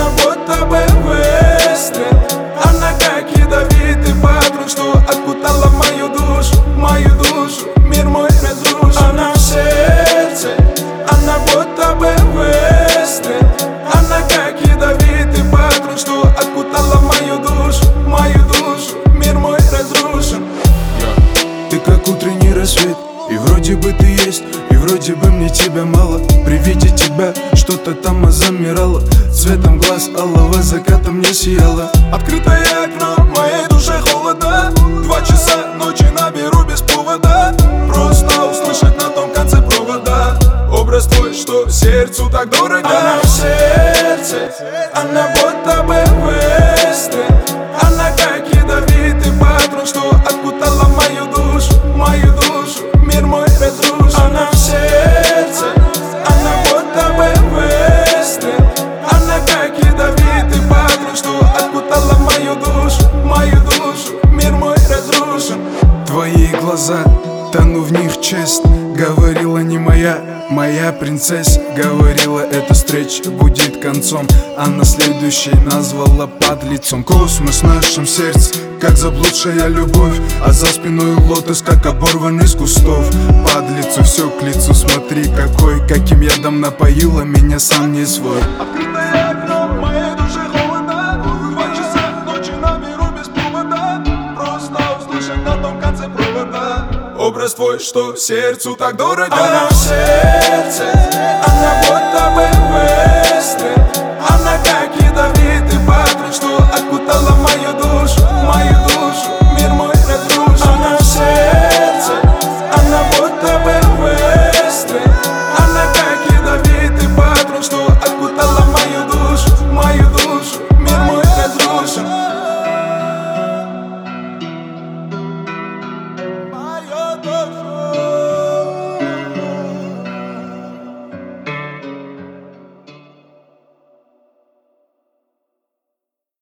Она будто бы выстрел, она как ядовитый патрон, что окутала мою душу, мир мой разрушен. Она в сердце, она будто бы выстрел, она как ядовитый патрон, что окутала мою душу, мир мой разрушен. Ты как утренний рассвет, и вроде бы ты есть, и вроде бы мне тебя мало. При виде тебя что-то там замирало, цветом глаз алого заката мне сияло. Открытое окно, в моей душе холода. 2 часа ночи наберу без повода, просто услышать на том конце провода образ твой, что сердцу так дорого. Она в сердце, она будто бы выстрел, она как ядовитый патрон, что окутала мою душу, мир мой разрушен. Она в сердце, она будто бы выстрел, она как ядовитый патрон, что окутала мою душу, мир мой разрушен. Твои глаза, тону в них честно. Говорила не моя принцесса. Говорила, эта встреча будет концом, а на следующей назвала подлецом. Космос в нашем сердце, как заблудшая любовь, а за спиной лотос, как оборванный с кустов. Подлецу все к лицу, смотри каким ядом напоила меня сам не свой. Открытое окно, в моей душе холода. 2 часа ночи наберу без повода, просто услышать на том конце провода образ твой, что сердцу так дорого. Она в сердце, она будто бы выстрел, она как ядовитый патрон, что окутала мою душу, мир мой разрушен. Она в сердце, она будто бы